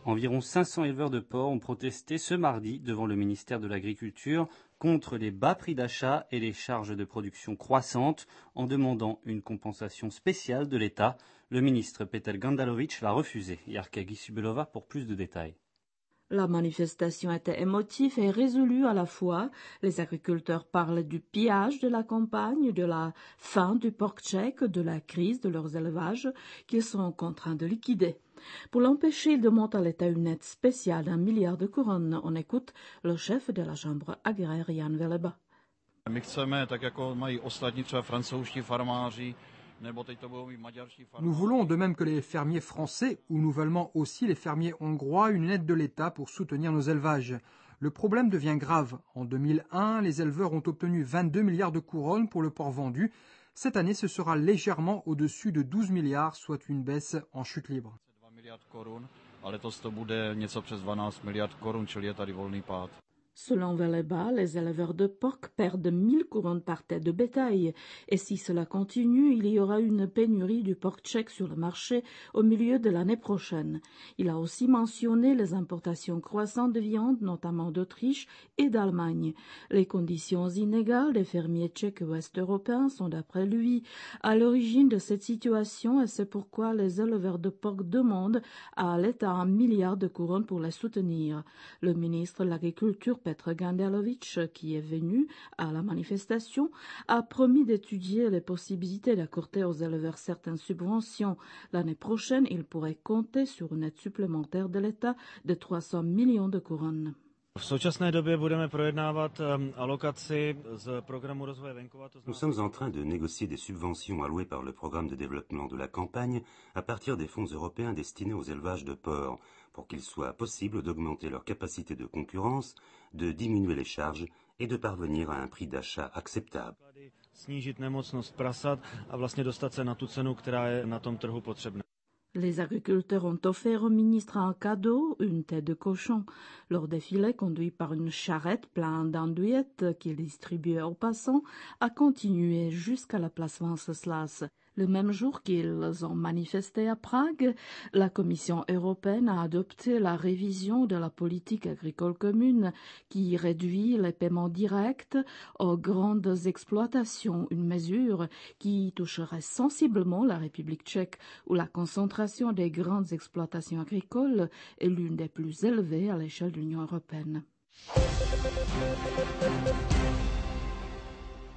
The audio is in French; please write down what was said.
Environ 500 éleveurs de porcs ont protesté ce mardi devant le ministère de l'Agriculture contre les bas prix d'achat et les charges de production croissantes en demandant une compensation spéciale de l'État. Le ministre Peter Gandalovic l'a refusé. Yarkagi Subelova pour plus de détails. La manifestation était émotive et résolue à la fois. Les agriculteurs parlent du pillage de la campagne, de la fin du porc tchèque, de la crise de leurs élevages qu'ils sont contraints de liquider. Pour l'empêcher, ils demandent à l'État une aide spéciale d'1 milliard de couronnes. On écoute le chef de la chambre agraire, Jan Veleba. My chceme, tak jako mají ostatní třeba francouzští farmáři, nebo teď to budou mít maďarští farmáři. Nous voulons, de même que les fermiers français ou nouvellement aussi les fermiers hongrois, une aide de l'État pour soutenir nos élevages. Le problème devient grave. En 2001, les éleveurs ont obtenu 22 milliards de couronnes pour le porc vendu. Cette année, ce sera légèrement au-dessus de 12 milliards, soit une baisse en chute libre. 2 miliard korun, a letos to bude něco přes 12 miliard korun, čili je tady volný pád. Selon Veleba, les éleveurs de porc perdent 1000 couronnes par tête de bétail. Et si cela continue, il y aura une pénurie du porc tchèque sur le marché au milieu de l'année prochaine. Il a aussi mentionné les importations croissantes de viande, notamment d'Autriche et d'Allemagne. Les conditions inégales des fermiers tchèques et ouest-européens sont, d'après lui, à l'origine de cette situation et c'est pourquoi les éleveurs de porc demandent à l'État 1 milliard de couronnes pour les soutenir. Le ministre de l'Agriculture, Petr Gandalovic, qui est venu à la manifestation, a promis d'étudier les possibilités d'accorder aux éleveurs certaines subventions. L'année prochaine, ils pourraient compter sur une aide supplémentaire de l'État de 300 millions de couronnes. V současné době budeme projednávat alokaci z programu rozvoje venkova. Nous sommes en train de négocier des subventions allouées par le programme de développement de la campagne à partir des fonds européens destinés aux élevages de porcs, pour qu'il soit possible d'augmenter leur capacité de concurrence, de diminuer les charges et de parvenir à un prix d'achat acceptable. Snížit nemocnost prasat a vlastně dostat se na tu cenu, která je na tom trhu potřebná. Les agriculteurs ont offert au ministre un cadeau, une tête de cochon. Leur défilé, conduit par une charrette pleine d'andouillettes qu'ils distribuaient aux passants, a continué jusqu'à la place Wenceslas. Le même jour qu'ils ont manifesté à Prague, la Commission européenne a adopté la révision de la politique agricole commune qui réduit les paiements directs aux grandes exploitations, une mesure qui toucherait sensiblement la République tchèque où la concentration des grandes exploitations agricoles est l'une des plus élevées à l'échelle de l'Union européenne.